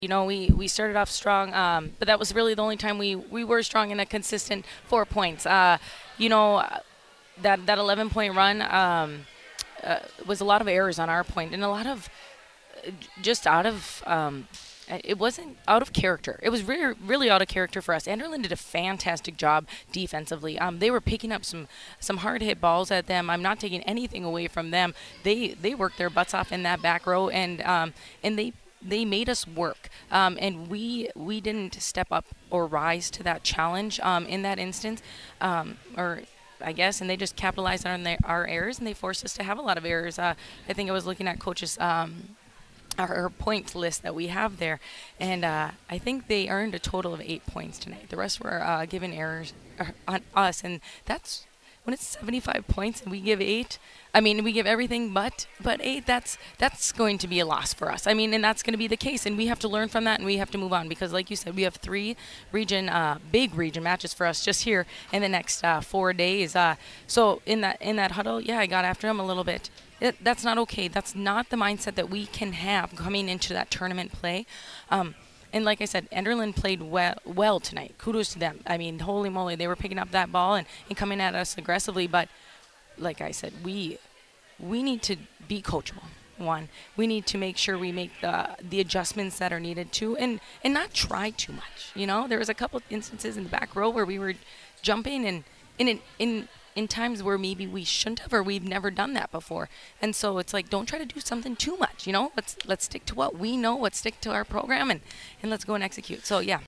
We started off strong, but that was really the only time we were strong in a consistent 4 points. You know, that 11-point run was a lot of errors on our point and a lot of just out of it wasn't out of character. It was really, really out of character for us. Anderlin did a fantastic job defensively. They were picking up some hard hit balls at them. I'm not taking anything away from them. They worked their butts off in that back row, and they made us work. And we didn't step up or rise to that challenge in that instance, or I guess, and they just capitalized on our errors, and they forced us to have a lot of errors. I think I was looking at coaches' our points list that we have there, and I think they earned a total of 8 points tonight. The rest were given errors on us, and that's when it's 75 points and we give 8. I mean, we give everything but 8. That's going to be a loss for us. I mean, and that's going to be the case, and we have to learn from that, and we have to move on because, like you said, we have 3 big region matches for us just here in the next 4 days. So in that huddle, yeah, I got after him a little bit. That's not okay. That's not the mindset that we can have coming into that tournament play. And like I said, Enderlin played well tonight. Kudos to them. I mean, holy moly, they were picking up that ball and coming at us aggressively. But like I said, we need to be coachable. One, we need to make sure we make the adjustments that are needed to, and not try too much. There was a couple instances in the back row where we were jumping and in times where maybe we shouldn't have, or we've never done that before. And so it's like, don't try to do something too much. Let's stick to what we know. Let's stick to our program, and let's go and execute. So yeah,